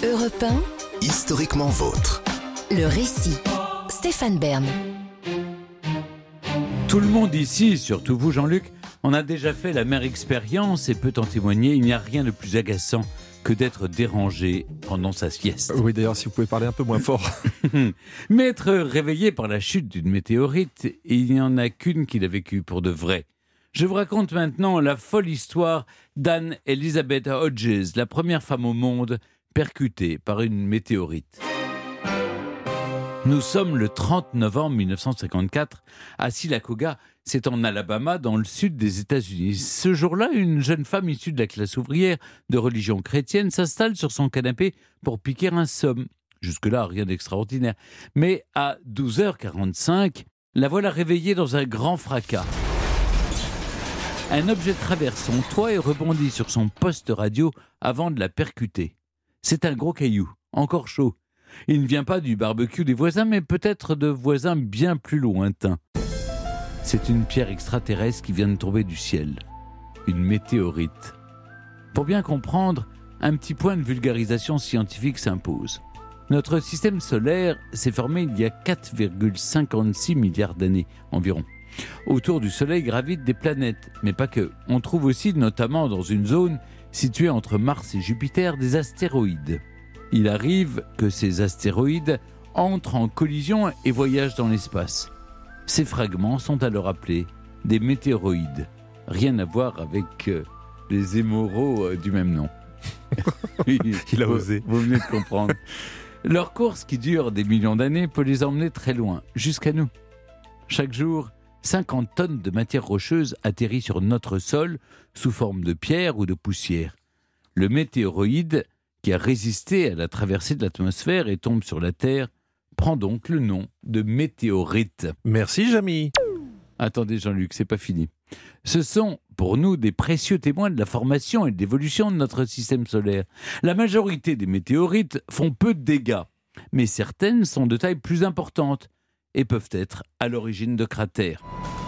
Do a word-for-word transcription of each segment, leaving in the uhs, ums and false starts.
Europe un, Historiquement vôtre. le récit. Stéphane Bern. Tout le monde ici, surtout vous Jean-Luc, on a déjà fait la même expérience et peut en témoigner, il n'y a rien de plus agaçant que d'être dérangé pendant sa sieste. Oui, d'ailleurs, si vous pouvez parler un peu moins fort. Mais être réveillé par la chute d'une météorite, il n'y en a qu'une qui l'a vécu pour de vrai. Je vous raconte maintenant la folle histoire d'Anne Elizabeth Hodges, la première femme au monde percutée par une météorite. Nous sommes le trente novembre mille neuf cent cinquante-quatre à Sylacauga, c'est en Alabama, dans le sud des États-Unis. Ce jour-là, une jeune femme issue de la classe ouvrière de religion chrétienne s'installe sur son canapé pour piquer un somme. Jusque-là, rien d'extraordinaire. Mais à douze heures quarante-cinq, la voilà réveillée dans un grand fracas. Un objet traverse son toit et rebondit sur son poste radio avant de la percuter. C'est un gros caillou, encore chaud. Il ne vient pas du barbecue des voisins, mais peut-être de voisins bien plus lointains. C'est une pierre extraterrestre qui vient de tomber du ciel. Une météorite. Pour bien comprendre, un petit point de vulgarisation scientifique s'impose. Notre système solaire s'est formé il y a quatre virgule cinquante-six milliards d'années environ. Autour du Soleil gravitent des planètes, mais pas que. On trouve aussi, notamment dans une zone située entre Mars et Jupiter, des astéroïdes. Il arrive que ces astéroïdes entrent en collision et voyagent dans l'espace. Ces fragments sont alors appelés des météoroïdes. Rien à voir avec euh, les émerauds euh, du même nom. Oui, Il a vous, osé. Vous venez de comprendre. Leur course, qui dure des millions d'années, peut les emmener très loin, jusqu'à nous. Chaque jour, cinquante tonnes de matière rocheuse atterrit sur notre sol sous forme de pierre ou de poussière. Le météoroïde, qui a résisté à la traversée de l'atmosphère et tombe sur la Terre, prend donc le nom de météorite. Merci, Jamy. Attendez Jean-Luc, c'est pas fini. Ce sont pour nous des précieux témoins de la formation et de l'évolution de notre système solaire. La majorité des météorites font peu de dégâts, mais certaines sont de taille plus importante et peuvent être à l'origine de cratères.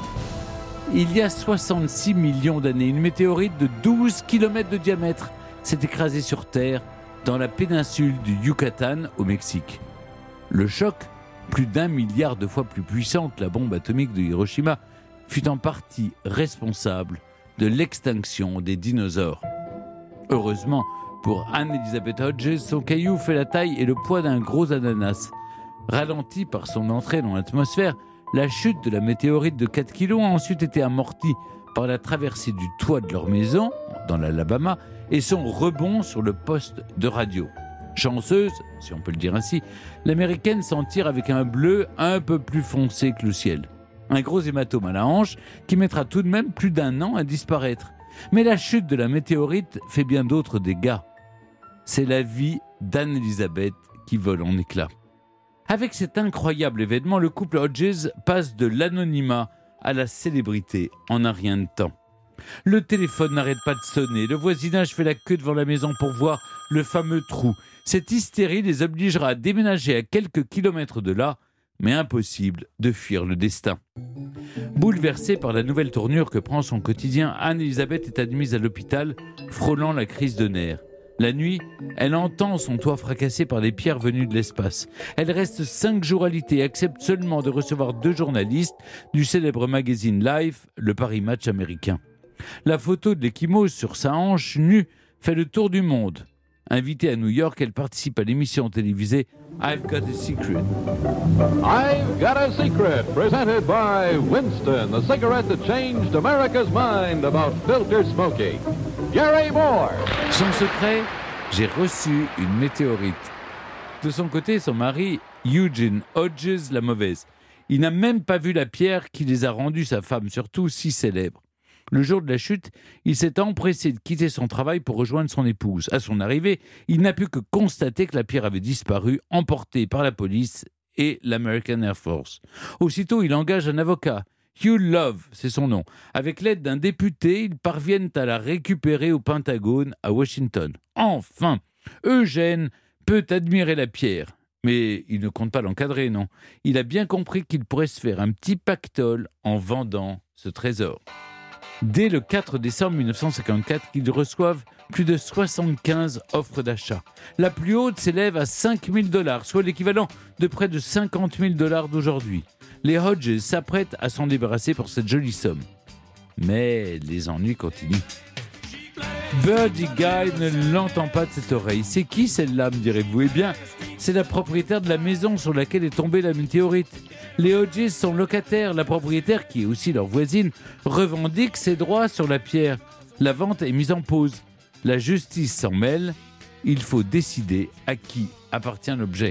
Il y a soixante-six millions d'années, une météorite de douze kilomètres de diamètre s'est écrasée sur Terre dans la péninsule du Yucatan au Mexique. Le choc, plus d'un milliard de fois plus puissant que la bombe atomique de Hiroshima, fut en partie responsable de l'extinction des dinosaures. Heureusement, pour Anne Elizabeth Hodges, son caillou fait la taille et le poids d'un gros ananas. Ralenti par son entrée dans l'atmosphère, la chute de la météorite de quatre kilos a ensuite été amortie par la traversée du toit de leur maison, dans l'Alabama, et son rebond sur le poste de radio. Chanceuse, si on peut le dire ainsi, l'américaine s'en tire avec un bleu un peu plus foncé que le ciel. Un gros hématome à la hanche qui mettra tout de même plus d'un an à disparaître. Mais la chute de la météorite fait bien d'autres dégâts. C'est la vie d'Anne Elizabeth qui vole en éclats. Avec cet incroyable événement, le couple Hodges passe de l'anonymat à la célébrité en un rien de temps. Le téléphone n'arrête pas de sonner, le voisinage fait la queue devant la maison pour voir le fameux trou. Cette hystérie les obligera à déménager à quelques kilomètres de là, mais impossible de fuir le destin. Bouleversée par la nouvelle tournure que prend son quotidien, Anne Elizabeth est admise à l'hôpital, frôlant la crise de nerfs. La nuit, elle entend son toit fracassé par des pierres venues de l'espace. Elle reste cinq jours alitée et accepte seulement de recevoir deux journalistes du célèbre magazine Life, le Paris Match américain. La photo de l'Échymose sur sa hanche nue fait le tour du monde. Invitée à New York, elle participe à l'émission télévisée I've Got a Secret. I've Got a Secret, presented by Winston, the cigarette that changed America's mind about filter smoking. Gary Moore. Son secret, j'ai reçu une météorite. De son côté, son mari, Eugene Hodges, la mauvaise. Il n'a même pas vu la pierre qui les a rendus, sa femme surtout, si célèbre. Le jour de la chute, il s'est empressé de quitter son travail pour rejoindre son épouse. À son arrivée, il n'a pu que constater que la pierre avait disparu, emportée par la police et l'American Air Force. Aussitôt, il engage un avocat. Hugh Love, c'est son nom. Avec l'aide d'un député, ils parviennent à la récupérer au Pentagone, à Washington. Enfin, Eugène peut admirer la pierre. Mais il ne compte pas l'encadrer, non. Il a bien compris qu'il pourrait se faire un petit pactole en vendant ce trésor. dès le quatre décembre mille neuf cent cinquante-quatre qu'ils reçoivent plus de soixante-quinze offres d'achat. La plus haute s'élève à cinq mille dollars, soit l'équivalent de près de cinquante mille dollars d'aujourd'hui. Les Hodges s'apprêtent à s'en débarrasser pour cette jolie somme. Mais les ennuis continuent. Birdie Guy ne l'entend pas de cette oreille. C'est qui celle-là, me direz-vous ? Eh bien, c'est la propriétaire de la maison sur laquelle est tombée la météorite. Les Hodges sont locataires. La propriétaire, qui est aussi leur voisine, revendique ses droits sur la pierre. La vente est mise en pause. La justice s'en mêle. Il faut décider à qui appartient l'objet.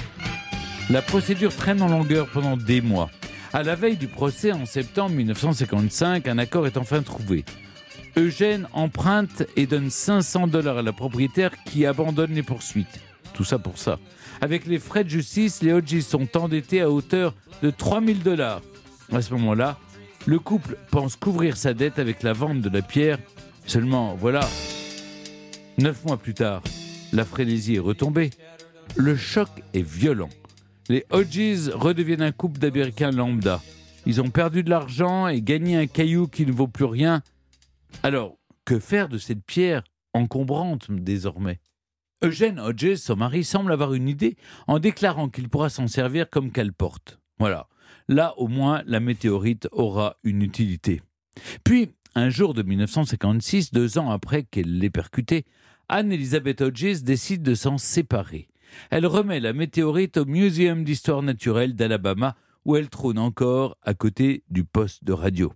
La procédure traîne en longueur pendant des mois. À la veille du procès, en septembre mille neuf cent cinquante-cinq, un accord est enfin trouvé. Eugène emprunte et donne cinq cents dollars à la propriétaire qui abandonne les poursuites. Tout ça pour ça. Avec les frais de justice, les Hodges sont endettés à hauteur de trois mille dollars. À ce moment-là, le couple pense couvrir sa dette avec la vente de la pierre. Seulement, voilà, neuf mois plus tard, la frénésie est retombée. Le choc est violent. Les Hodges redeviennent un couple d'Américains lambda. Ils ont perdu de l'argent et gagné un caillou qui ne vaut plus rien. Alors, que faire de cette pierre encombrante désormais ? Eugène Hodges, son mari, semble avoir une idée en déclarant qu'il pourra s'en servir comme cale-porte. Voilà, là au moins la météorite aura une utilité. Puis, un jour de mille neuf cent cinquante-six, deux ans après qu'elle l'ait percutée, Anne-Elizabeth Hodges décide de s'en séparer. Elle remet la météorite au Muséum d'histoire naturelle d'Alabama, où elle trône encore à côté du poste de radio.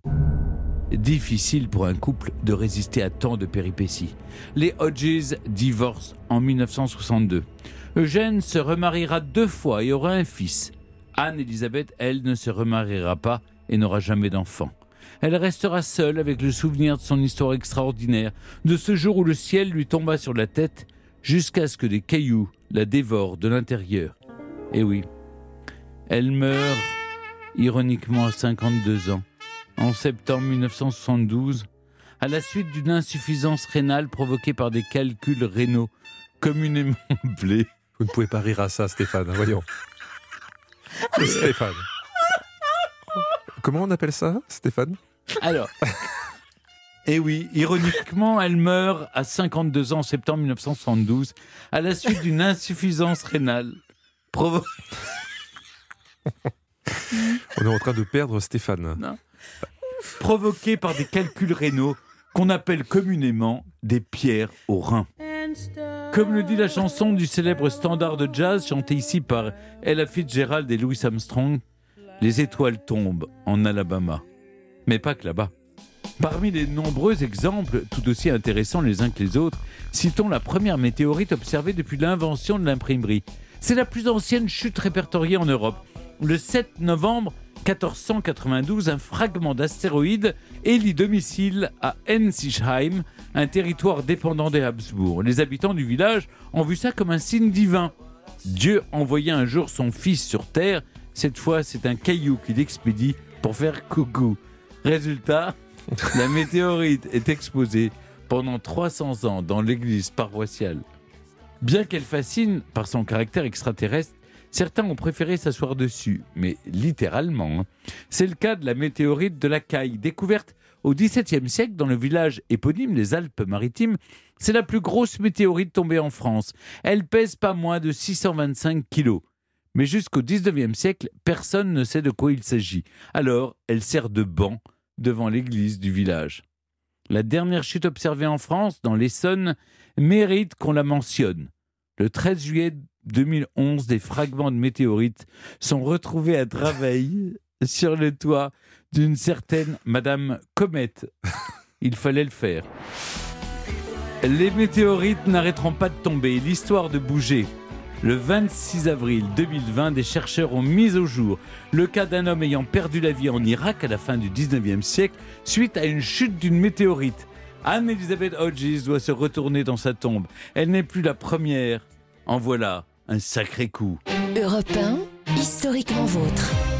Difficile pour un couple de résister à tant de péripéties. Les Hodges divorcent en mille neuf cent soixante-deux. Eugène se remariera deux fois et aura un fils. Anne-Elizabeth, elle, ne se remariera pas et n'aura jamais d'enfant. Elle restera seule avec le souvenir de son histoire extraordinaire, de ce jour où le ciel lui tomba sur la tête jusqu'à ce que des cailloux la dévorent de l'intérieur. Et oui, elle meurt ironiquement à cinquante-deux ans. En septembre mille neuf cent soixante-douze, à la suite d'une insuffisance rénale provoquée par des calculs rénaux communément appelés. Vous ne pouvez pas rire à ça, Stéphane, voyons. Stéphane. Comment on appelle ça, Stéphane ? Alors, eh oui, ironiquement, elle meurt à cinquante-deux ans en septembre mille neuf cent soixante-douze, à la suite d'une insuffisance rénale provoquée. On est en train de perdre Stéphane. Non. Provoquée par des calculs rénaux qu'on appelle communément des pierres aux reins. Comme le dit la chanson du célèbre standard de jazz chanté ici par Ella Fitzgerald et Louis Armstrong, les étoiles tombent en Alabama. Mais pas que là-bas. Parmi les nombreux exemples, tout aussi intéressants les uns que les autres, citons la première météorite observée depuis l'invention de l'imprimerie. C'est la plus ancienne chute répertoriée en Europe. Le sept novembre quatorze cent quatre-vingt-douze, un fragment d'astéroïde élit domicile à Ensisheim, un territoire dépendant des Habsbourg. Les habitants du village ont vu ça comme un signe divin. Dieu envoya un jour son fils sur Terre. Cette fois, c'est un caillou qu'il expédie pour faire coucou. Résultat, la météorite est exposée pendant trois cents ans dans l'église paroissiale. Bien qu'elle fascine par son caractère extraterrestre, certains ont préféré s'asseoir dessus, mais littéralement. C'est le cas de la météorite de la Caille, découverte au dix-septième siècle dans le village éponyme des Alpes-Maritimes. C'est la plus grosse météorite tombée en France. Elle pèse pas moins de six cent vingt-cinq kilos. Mais jusqu'au dix-neuvième siècle, personne ne sait de quoi il s'agit. Alors, elle sert de banc devant l'église du village. La dernière chute observée en France, dans l'Essonne, mérite qu'on la mentionne. Le treize juillet deux mille onze, des fragments de météorites sont retrouvés à Draveil sur le toit d'une certaine Madame Comète. Il fallait le faire. Les météorites n'arrêteront pas de tomber, l'histoire de bouger. Le vingt-six avril deux mille vingt, des chercheurs ont mis au jour le cas d'un homme ayant perdu la vie en Irak à la fin du dix-neuvième siècle suite à une chute d'une météorite. Anne-Elizabeth Hodges doit se retourner dans sa tombe. Elle n'est plus la première. En voilà un sacré coup. Europe un, historiquement vôtre.